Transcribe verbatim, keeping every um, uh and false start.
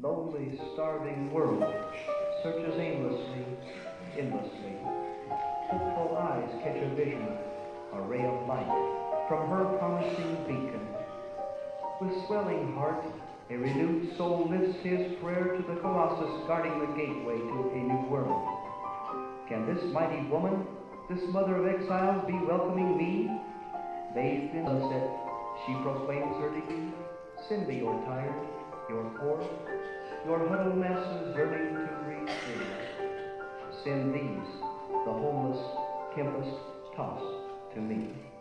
lonely, starving world searches aimlessly, endlessly. Hopeful eyes catch a vision, a ray of light from her promising beacon. With swelling heart, a renewed soul lifts his prayer to the Colossus guarding the gateway to a new world. Can this mighty woman, this mother of exiles, be welcoming me? Bathed in sunset, she proclaims her decree. Send me your tired, your poor, your huddled masses yearning to breathe free. Send these, the homeless, tempest tossed, to me.